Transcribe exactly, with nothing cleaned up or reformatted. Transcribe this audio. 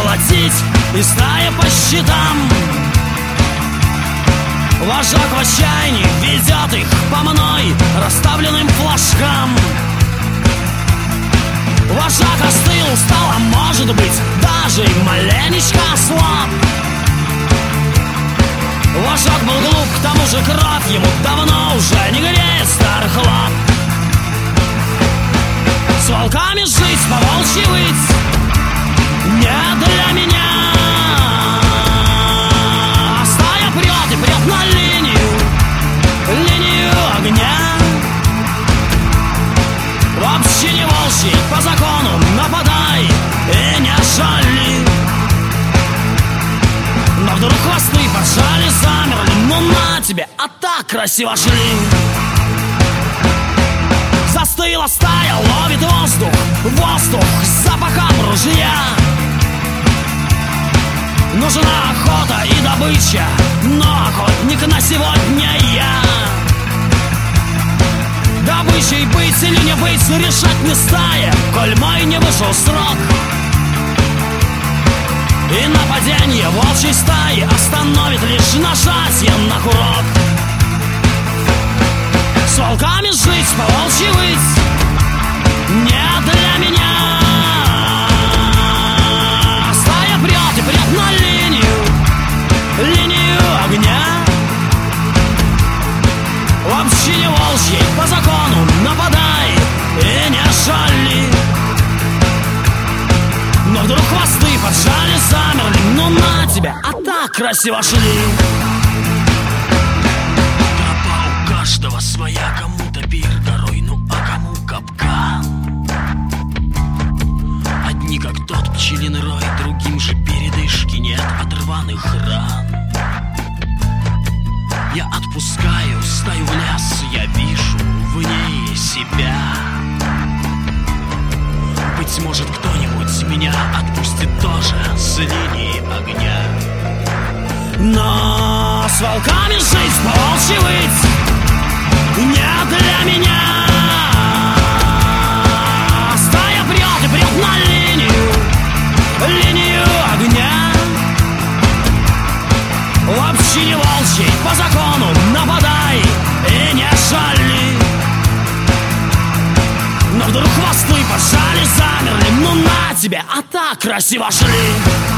платить, и стая по счетам. Вожак в отчаянии ведет их по мной расставленным флажкам. Вожак остыл, стал, а может быть, даже и маленечко слаб. Вожак был глуп, к тому же кровь ему давно уже не греет старых лап. С волками жить, по волчьи выть не для меня. А стая прет и прет на линию, линию огня. В общине волчьей по закону нападай и не шали. Но вдруг хвосты поджали, замерли. Ну на тебе, а так красиво шли. Застыла стая, ловит воздух, воздух с запахом ружья. Нужна охота и добыча, но охотник на сегодня я. Добычей быть или не быть, решать не стая, коль мой не вышел срок. И нападение волчьей стаи остановит лишь нажатие на курок. С волками жить, по волчьи выть не для меня. Стая прет и прет на линию, линию огня. В общине волчьей по закону нападай и не шали. Но вдруг хвосты поджали, замерли. Ну на тебя, а так красиво шли. Тропа у каждого своя, кому-то пир горой, ну а кому капкан. Одни как тот пчелиный рой, другим же передышки нет от рваных ран. Я отпускаю стаю в лес, я вижу в ней себя. Быть может, кто-нибудь меня отпустит тоже с линии огня. Но с волками жить, по волчьи выть не для меня. Стая прет и прет на линию, линию огня. В общине волчьей по закону нападай и не шали. Но вдруг хвосты поджали, замерли. Ну на тебе, а так красиво шли.